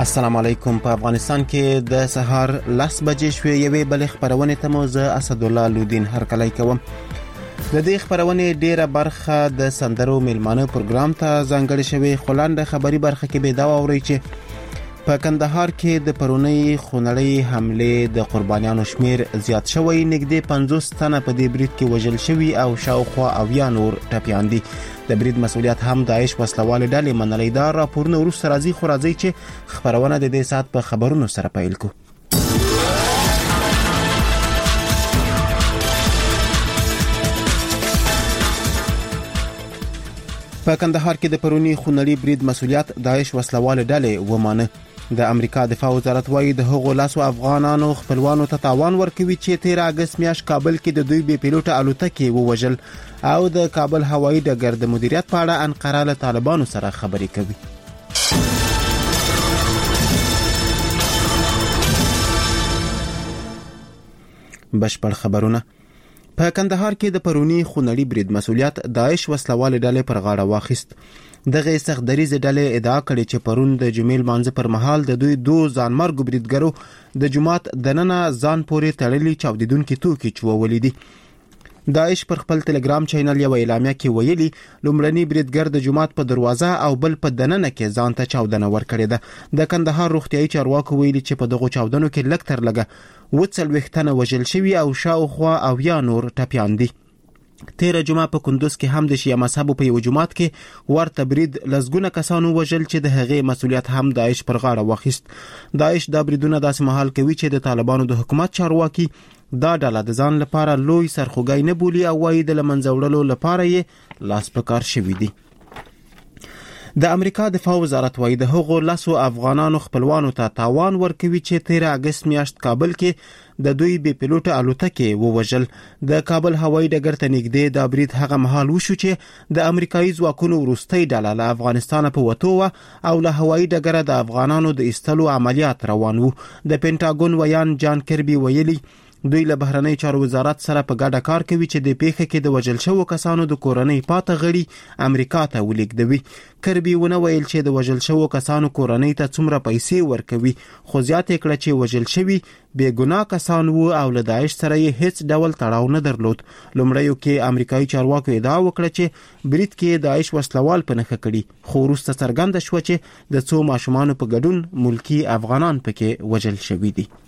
السلام علیکم. په افغانستان کې د سهار 10 بجې شوې یوې بلې خبرونه ته مو زه اسد الله لودین هرکلی کوم. د دې خبرونه ډیره برخه د سندرو میلمانه پروګرام ته ځانګړې شوې، خو لاندې خبري برخه کې به دا واورئ چې په کندهار کې د پرونی خونړۍ حمله د قربانیانو شمیر زیات شوی، نږدې 50 تنه په دې برید کې وژل شوي او شاوخوا 80 نور ټپیان دي. د برید مسؤلیت هم داعش وسلوال ډلې منلې. دا راپورونه وروسته راځي، خو راځي چې خبرونه د دې سات په خبرونو سره پیل کو. په کندهار کې د پرونی خونړي برید مسؤلیت داعش وسلوال ډلې ومانه. د امریکا دفاع وزارت وايي د هغو لاسو افغانانو خپلوانو ته تاوان ورکوي چې 13 اگست میاشت کابل کې د دوی بې پیلوټه الوتکې ووژل، او د کابل هوایي ډګر د مدیریت په اړه انقره له طالبانو سره خبرې کوي. بشپړ خبرونه. په کندهار کې د پرونی خونړي برید مسؤلیت داعش وسلوال ډلې پر غاړه واخیست. دغه سختدریزه ډلې ادعا کړې چې پرون د جمیل مانځ پر مهال د دوی 2 ځانمرګ بریدګرو د جماعت دننه ځان پورې تړلي چاودیدونکي توکي چوولې دي. داعش پر خپل ټلګرام چینل یو اعلامیه کې ویلي لومړنی بریدګر د جماعت په دروازه او بل په دننه کې ځان ته چاودنه ورکړې ده. د کندهار روغتیايي چارواکو ویلي چې په دغه چاودنو کې لږ تر لږه 40 تنه وژل شوي او شاوخوا 80 نور ټپیان دي. 13 جمعه په کندوز کې هم د شیعه مذهب په یو جماعت کې ورته برید لزګونه کسانو وژل چې د هغې مسؤلیت هم داعش پر غاړه واخیست. داعش دا بریدونه داسې مهال کوي چې د طالبانو د حکومت چارواکي دا ډله د ځان لپاره لوی سرخوږی نه بولي او وايي د لمنځه وړلو لپاره یې لاس په کار شوي دي. د امریکا دفاع وزارت وايي د هغو لاسو افغانانو خپلوانو ته تاوان ورکوي چې 13 اگست میاشت کابل کې د دوی بې پیلوټه الوتکې ووژل. د کابل هوایي ډګر ته نږدې دا برید هغه مهال وشو چې د امریکایي ځواکونو وروستۍ ډله له افغانستان په وتو و او له هوایي ډګره د افغانانو د ایستلو عملیات روان وو. د پینټاګون ویان جان کربي ویلي دوی له بهرنی چارو وزارت سره په ګډه کار کوي چې د پیښه کې د وژل شوو کسانو د کورنۍ پاته غړي امریکا ته ولیږدوي. کربي ونه ویل چې د وژل شوو کسانو کورنۍ ته څومره پیسې ورکوي، خو زیاته کړه چې وژل شوي بې ګناه کسان وو او له داعش سره یې هیڅ ډول تړاو نه درلود. لومړیو کې امریکایي چارواکو ادعا وکړه چې برید کې داعش وسلوال په نښه کړي، خو وروسته څرګنده شوه چې د څو ماشومانو په ګډون ملکی افغانان پکې وژل شوي دي.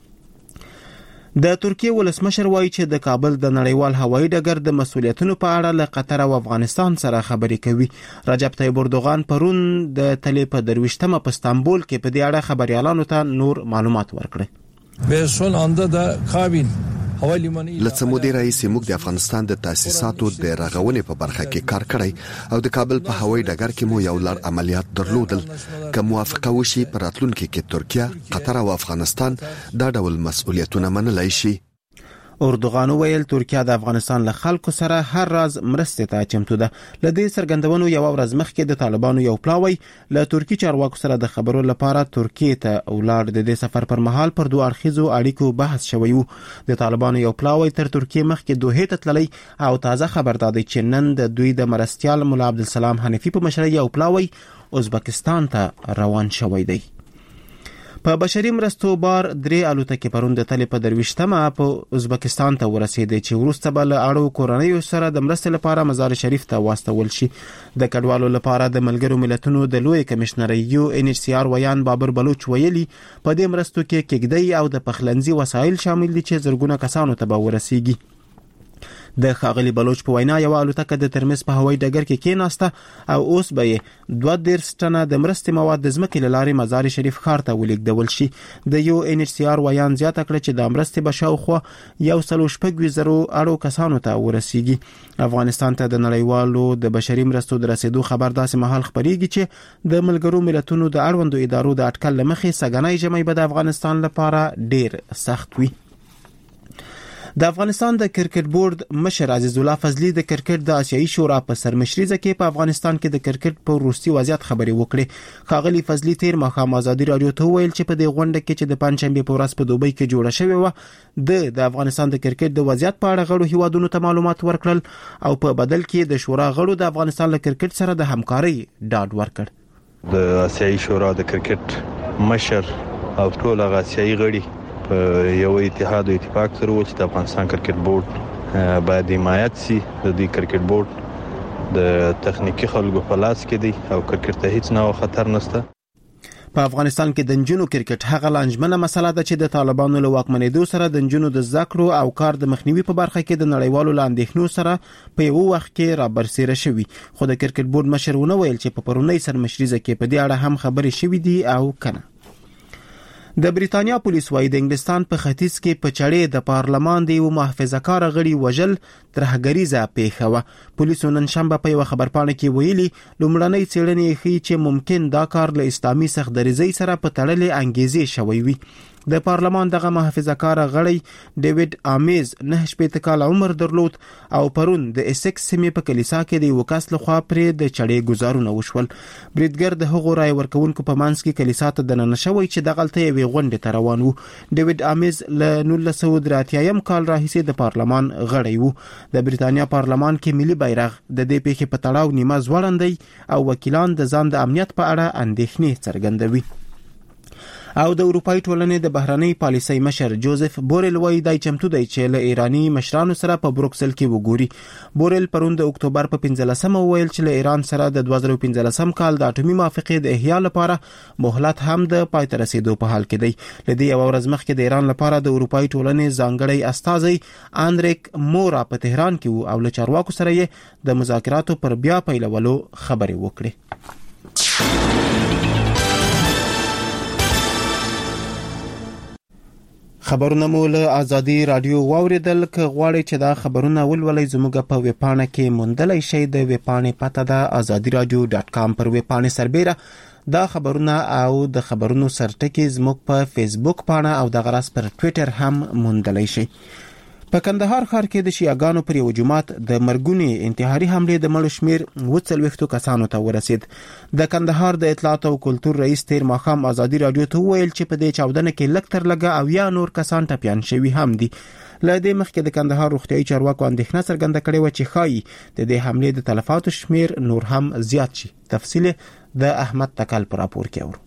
د ترکیه ولسمشر وایي چې د کابل د نړیوال هوایي ډګر د مسؤلیتونو په اړه له قطر او افغانستان سره خبرې کوي. رجب طیب اردوغان پرون د تلې په 23مه په استانبول کې په دې اړه خبريالانو ته نور معلومات ورکړي. به سون انده د کابین لڅ مودې راځي موږ د افغانستان د تاسیساتو د رغونې په برخه کې کار کړی او د کابل په هوایي ډګر کې مو یو لړ عملیات درلودل. که موافقه وشي پر راتلونکي کې ترکیه، قطر او افغانستان دا ډول مسؤلیتونه منلای شي. اردوغان ویل ترکیه د افغانستان له خلکو سره هر راز مرستې ته چمتو ده. لدې څرګندونو یو ورځ مخکې د طالبانو یو پلاوی له ترکی چارواکو سره د خبرو لپاره ترکیه ته ولاړ. د دې سفر پر مهال پر دوه اړخیزو اړیکو بحث شوی وو. د طالبانو یو پلاوی تر ترکیه مخکې دوحې ته تللی او تازه خبر دادی چې نن د دوی د مرستیال مولا عبدالسلام حنفي په مشرۍ یو پلاوی ازبکستان ته روان شوی دی. په بشري مرستو بار 3 الوتکې پرون د تلې په 23مه په ازبکستان ته ورسېدې چې وروسته به له اړو کورنیو سره د مرستې لپاره مزار شریف ته واستول شي. د کډوالو لپاره د ملګرو ملتونو د لوی کمشنر UNHCR ویان بابر بلوچ ویلي په دې مرستو کې کېږدۍ او د پخلنځي وسایل شامل دي چې زرګونه کسانو ته به ورسیږي. د خاغلی بلوچ په وینا یو الوتکه د ترمز په هوایي ډګر کې کېناسته او اوس به 2 ټنه د مرستې مواد د ځمکې له لارې مزار شریف ښار ته ولیږدول شي. د UNHCR ویان زیاته کړه چې د مرستې به شاوخوا 160,000 اړو کسانو ته ورسیږي. افغانستان ته د نړیوالو د بشري مرستو د رسیدو خبر داسې مهال خبرېږي چې د ملګرو ملتونو د اړوندو ادارو د اټکل لمخې سګنای ژمي به د افغانستان لپاره ډیر سخت وي. د افغانستان د کرکټ بورډ مشر عزیز الله فضلی د کرکټ د آسیایي شورا په سرمشرۍ کې په افغانستان کې د کرکټ په وروستي وضعیت خبرې وکړې. خاغلی فضلی تیر مخام ازادي رادیو ته ویل چې په دې غونډه کې چې د پنځشنبه په ورځ په دوبۍ کې جوړه شوې و د افغانستان د کرکټ د وضعیت په اړه غړو هیوادونو ته معلومات ورکړل او په بدل کې د شورا غړو د افغانستان له کرکټ سره د همکارۍ ډاډ ورکړ. د آسیایي شورا د کرکټ مشر او ټول غاسیي غړي په یو اتحاد او اتفاق سره و چې د افغانستان کرکټ بورډ باید حمایت شي. د دې کرکټ بورډ د تخنیکی خلکو په لاس کې دی او کرکټ ته هیڅ نه خطر نشته. په افغانستان کې د نجونو کرکټ هغه لانجمنه مسله ده چې د طالبانو له واکمنېدو سره د نجونو د ذکرو او کار د مخنیوي په برخه کې د نړیوالو لاندېښنو سره په یو وخت کې را برسېره شوی. خو د کرکټ بورډ مشر ونه ویل چې په پرونی سرمشريزه کې په دې اړه هم خبرې شوې دي او کنه. د بریتانیا پولیس وايي د انګلستان په ختیځ کې په چړې د پارلمان دی او محافظه‌کار غړي وژل ترهګریزه پیښه و. پولیسو نن شنبه په یو خبرپاڼه کې ویلي لومړنۍ څېړنې ښیي چې ممکن دا کار له اسلامي سخت‌دریزۍ سره په تړلې انګیزې شوی وي. د پارلمان دغه محافظه‌کار غړی ډیوډ آمیز 9 کال عمر درلود او پرون د اسکس سیمې په کلیسا کې د وکاس لخوا پرې د چړې گزارونه وشول. بریدګر د هغو رای ورکونکو په منځ کې کلیسا ته دننه شوی چې دغلته یوې غونډې ته روان وو. ډیوډ آمیز له 1983 کال راهیسې د پارلمان غړی وو. د بریتانیا پارلمان کې ملي بیرغ د دې پیښې په تړاو نیمه ځوړندۍ او وکیلان د ځان د امنیت په اړه اندېښنې څرګندوي. او د اروپای ټولنې د بهرنۍ پالیسۍ مشر جوزف بورل وایي دای چمتو دی چې له ایرانی مشرانو سره په بروکسل کې وګوري. بورل پرون د اکتوبر په 15 ویل چې له ایران سره د 2015 کال د اټومي موافقې د احیا لپاره مهلت هم د پای ته رسیدو په حال کې دی. لدی یو ورځ مخکې د ایران لپاره د اروپای ټولنې ځانګړی استازی اندریک مورا په تهران کې وو او له چارواکو سره یې د مذاکراتو پر بیا پیلولو خبرې وکړې. خبرونه مو له ازادي رادیو واوریدل. که غواړئ چې دا خبرونه ولولئ زموږ په ویبپاڼه کې موندلای شئ. د ویبپاڼې پته ده azadiradio.com. پر ویبپاڼې سربېره دا خبرونه او د خبرونو سرټکی زموږ په فیسبوک پاڼه او د غرس پر ټوئیټر هم موندلای شئ. په کندهار ښار کې د شیعاګانو پر یو جماعت د مرګونی انتحاري حمله د مړو شمیر 40 کسانو ته ورسید. د کندهار د اطلاعات او کلتور رئیس تیر ماخام ازادي رادیو ته ویل چې په دې چاودنه کې لکتر لګا او یا نور کسان ټپيان شوی هم دي. له دې مخکې د کندهار روغتيایي چارواکو اندېښنه څرګنده کړې و چې خایي د دې حمله د تلفاتو شمیر نور هم زیات شي. تفصیل د احمد تکل پر راپور کې اورو.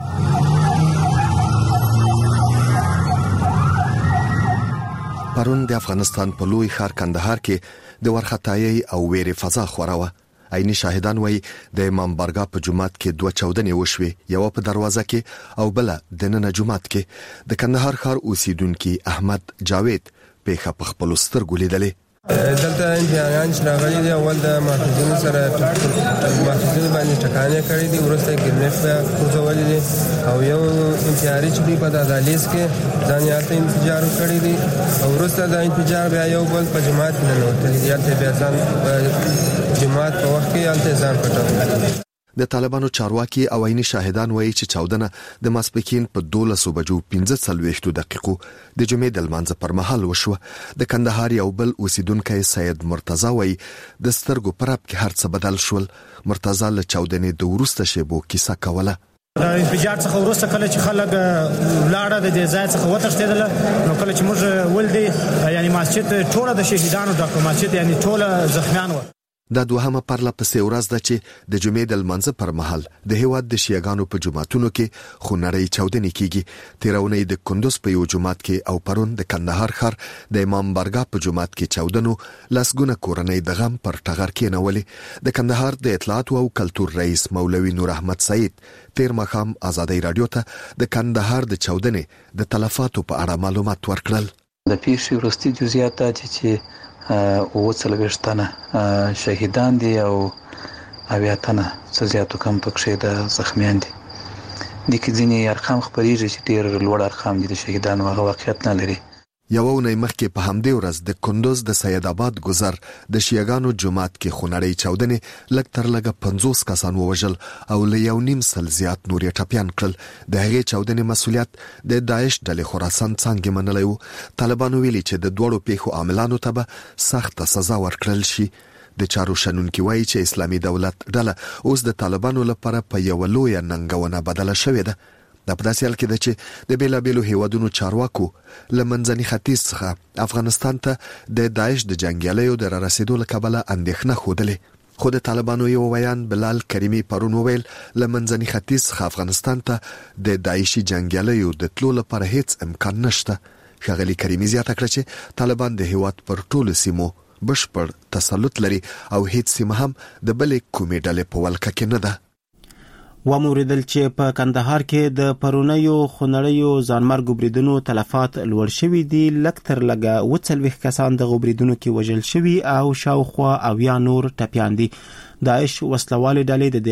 پرون د افغانستان په لوی ښار کندهار کې د ورختایي او ویرې فضا خوراوه. عیني شاهدان وایي د امام بارګاه په جومات کې 2 چاودنې وشوې، یو په دروازه کې او بل د نن جومات کې. د کندهار ښار اوسیدونکو احمد جاوید په خپل سترګو لیدلې. دلته انتیان چې راغلي دي اول د محافظینو سره محافظینو باندې ټکانې کړې دي، ورسته ګرنیټ په کوزولې دي او یو انتیاري چې په دالیز کې ځان یاته انتظار کړی دي او ورسته د انتظار بیا یو بل په جماعت نه نوتلی دي، یاته بیا ځان جماعت په وخت کې یاته ځان پټول. د طالبانو چارواکي او عیني شاهدان وایي چې چاودنه د ماسپښین په 12:15 دقیقو د جمعې د لمانځه پر مهال وشوه. د کندهار یو بل اوسیدونکو سید مرتضی وایي د سترګو پراب کې هر څه بدل شول. مرتضی له چاودنې د ورسته شیبو کیسه کوله. انفجار څخه ورسته کله چې خلک لاړه د دې ځای څخه وتښتیدل، نو کله چې موږ ولدي یعنی مسجد ټوله د شهیدانو د مسجد یعنی ټوله زخمیان و. دا دوهمه پرله پسې ورځ ده چې د جمعې د لمانځه پر مهال د هیواد د شیعاګانو په جماعتونو کې خونړۍ چاودنې کیږي. تیرونې د کندوز په یو جماعت کې او پرون د کندهار ښار د امام بارګاه په جماعت کې چاودنو لاسګونه کورنۍ د غم پر ټغر کې نولې. د کندهار د اطلاعات او کلتور رئیس مولوي نور احمد سعید تیر ماخام ازادي رادیو ته د کندهار د چاودنې د تلفاتو په اړه معلومات ورکړل. د پیښې وروستي جزئیات چې او څلوېښتنه شهیدان دي او اویاتنه څه زیاتو کم پکښې د زخمیان دي. د کې ځینې ارقام خپرېږي چې ډېر لوړ ارقام دي د شهیدانو، هغه واقعیت نه لري. یو ونې مخکې په همدې ورځ د کندوز د سید آباد گذر د شیعاګانو جماعت کې خونړۍ چاودنې لږ تر لږه 50 کسان ووژل او له 1.5 زیات نور یې ټپیان کړل. د هغې چاودنې مسؤلیت د داعش ډلې خراسان څانګې منلی و. طالبانو ویلي چې د دوړو پیښو عاملانو ته به سخته سزا ورکړل شي. د چارو شنونکي وایي چې اسلامي دولت ډله اوس د طالبانو لپاره په یو لویه ننګونه بدله شوې ده. د پداسې حال کې ده چې د بیلابیلو هیوادونو چارواکو لمنځني ختیځ څخه افغانستان ته د داعش د جنگیالیو د رسیدو له کبله اندېښنه خوده. خو د طالبانو یو ویان بلال کریمی پرون وویل لمنځني ختیځ څخه افغانستان ته د داعشي جنگیالیو د تلو لپاره هیڅ امکان نشته. ښاغلي کریمی زیاته کړه چې طالبان د هیواد پر ټولو سیمو بشپړ تسلط لري او هیڅ سیمه هم د بلې کومې ډلې په ولکه کې نه ده. وموریدل چې په کندهار کې د پرونیو خونړیو ځانمرګ بریدونو تلفات لوړ شوي دي. لږ تر لږه 40 کسان د بریدونو کې وژل شوي او شاوخوا 80 نور ټپیان دي. داعش وسلوالې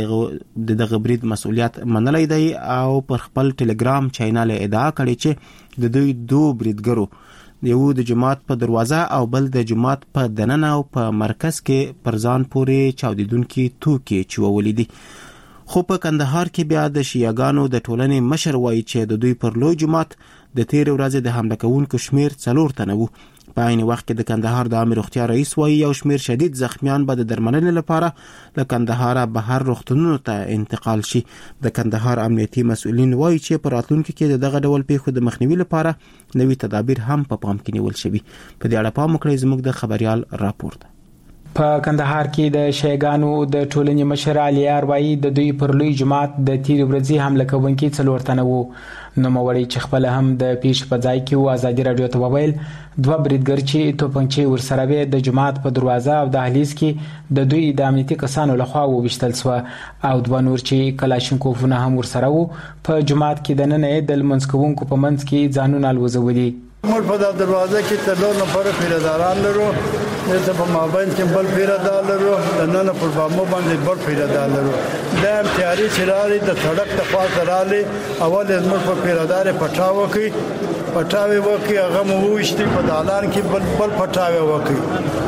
ډلې د دغه برید مسؤلیت منلی دی او پر خپل ټلګرام چینل ادعا کړې چې د دوی دوه بریدګرو یو د جماعت په دروازه او بل د جماعت په دننه او په مرکز کې پر ځان پورې چاودیدونکي توکي چوولې دي. خو په کندهار کې بیا د شیعاګانو د ټولنې مشر وایي چې د دوی پر لوی جماعت د تیر ورځې د حمله کوونکو شمیر 4 تنه وو. په عین وخت کې د کندهار د عامه روغتیا رئیس وایي یو شمیر شدید زخمیان به د درملنې لپاره له کندهار بهر روغتونونو ته انتقال شي. د کندهار امنیتي مسؤلین وایي چې په راتلونکي کې دغه ډول پیښو د مخنیوي لپاره نوي تدابیر هم په پام کې نیول شوي. په دې اړه پام وکړئ زموږ د خبريال راپور ده. په کندهار کې د شیعاګانو د ټولنې مشر علي اروایی د دوی پر لوی جماعت د تیر ورځې حمله کوونکي 4 تنه وو. نو موري چې خپل هم د پیش په ځای کې و ازادي رادیو ته وویل 2 بریدګر چې توپنچې ورسره به د جماعت په دروازه او دهلیز کې د دوی د امنیتي کسانو لخوا وویشتل سو او 2 نور چې کلاشینکوفونه هم ورسره وو په جماعت کې د نن د لمنځکوونکو په منځ کې ځانونه الوزولي. موږ په دروازه کې تلو نه پر پیراداران لرو دلته په مابین کې بل پیرادار لرو د نن پر بامو باندې بل پیرادار لرو د امتیاري چراري د سړک د خوا درالي اول موږ په پیرادار پټاو کې پټاوي وکي هغه مو وشتي په دالان کې بل پټاوي وکي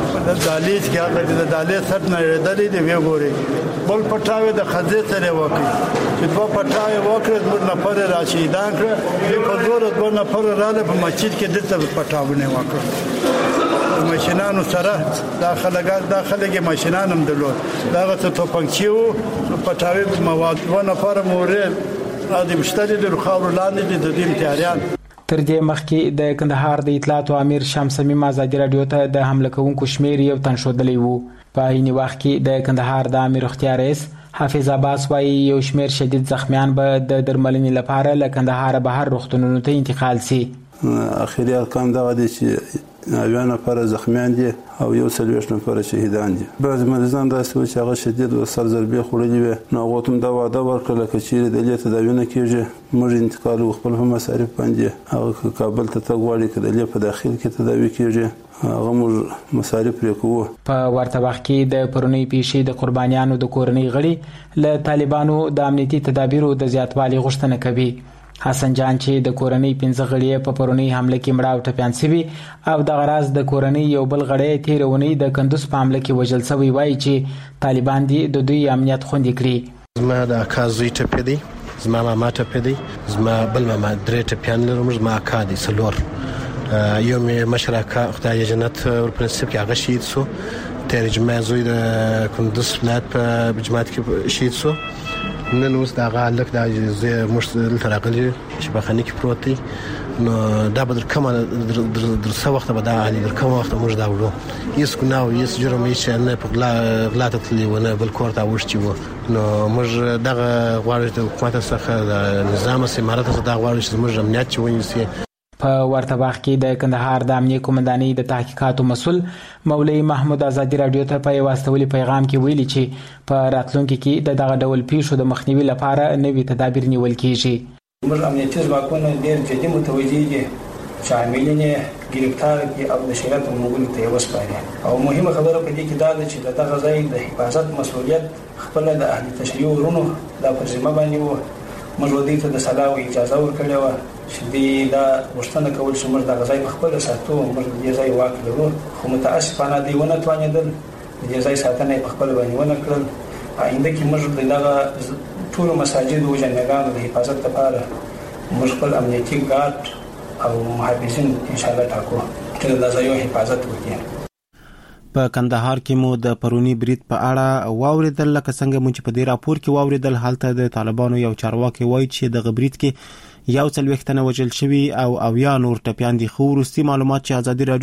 د دالیز کې هغه د دالیز سر نه ردلې دی وګوري بل پټاوي د خزې سره وکي چې په پټاوي وکړ موږ نه پر راشدان کړ په زور د نفر رااله په مسجد کې دلته پټاونه وکړ ماشینانو سره داخله کې ماشینان هم درلود داغه ته توپنچیو پټاوي مواد و نفر مورد د مشتری د خاور لاندې د دې امتیاریان. تر دې مخکې د کندهار د اطلاعات امیر شمس میم ازادي رادیو ته د حمله کوونکو شمیر یو تن شودلې وو. په عین وخت کې د کندهار د امیر اختیار رئیس حافظ عباس وايي یو شمیر شدید زخمیان به د درملنې لپاره له کندهار بهر روغتونونو ته انتقال شي. اخیری ارقام دا دي چې 90 نفر زخمیان دي او 140 نفر شهیدان دي. بعض مریضان داسې و چې هغه شدید او سر ضربې خوړلې وي نو هغه ته دا وعده ورکړه چې د دې تداوی نه کیږي موږ انتقال خپل په مصارف باندې هغه کابل ته تګوالي کړي په داخل کې تداوی کیږي هغه موږ مصارف لري کوو. په ورته وخت کې د پرونی پیښې د قربانیانو د کورنۍ غړي له طالبانو د امنیتي تدابیرو د زیاتوالي غوښتنه کوي. حسن جان چې د کورنۍ 15 غړي په پرونی حمله کې مړ او ټپيان شوي او د غراز د کورنۍ یو بل غړي تیرونی د کندوز په حمله کې وژل شوی وایي چې طالبان دي د دوی امنیت خوندي کړی. زما د اکازوی ټپې دي زما ماما ټپې دي زما بل ماما درې ټپيان لرم زما اکا دي سلور یو مې مشرکا خدای جنت ور پرنسپ کې هغه شهید سو تیر جمعه زوی د کندوز ولایت په جماعت کې شهید سو نن اوس دا غالک دا مشتل تراغلی چې په خانه کې پروت دی نو دا بدر کومه در څو وخت به دا علي در کومه وخت موږ دا وړو هیڅ ګناه هیڅ جرم هیڅ نه په غلا ته تللی ونه بل کور ته وښتي وو نو موږ دغه غواړو د حکومت څخه د نظام سمارت څخه دا غواړو چې موږ امنیت چونیسي. په ورته وخت کې د کندهار د امنیه قومندانۍ د تحقیقاتو مسؤل مولوی محمود ازادي رادیو ته په واستولي پیغام کې ویلي چې په راتلونکي کې دغه ډول پیښو د مخنیوي لپاره نوي تدابیر نیول کیږي. موږ امنیتي ځواکونه ډېر جدي متوجه دي چې عاملین گرفتار دي او د شریعت مغول ته وسپاري او مهمه خبره په دې کې دا ده چې دغه ځای د حفاظت مسؤلیت خپل د اهل تشریع ورونو د پرځما باندې وو. موږ ودې ته د صلاح او اجازه ورکړې و چې دا وشتنه کول چې موږ د غزای په خپل ساتو موږ د ځای واک لرو خو متاسفانه دی ونه توانیدل د ځای ساتنه په خپل باندې ونه کړل. آینده کې موږ دغه ټول مساجد او جنګانو د حفاظت لپاره موږ خپل امنیتي ګارد او محافظین ان شاء الله ټاکو چې د ځای حفاظت وکړي. په کندهار کې مو د پرونی برید په اړه واوریدل لکه څنګه مونږ په دې راپور کې واوریدل حالت د طالبانو یو چارواکي وایي چې د برید کې یو څلوېښت تنه وژل شوي او 90 نور ټپیان دي. خو وروستي معلومات چې ازادي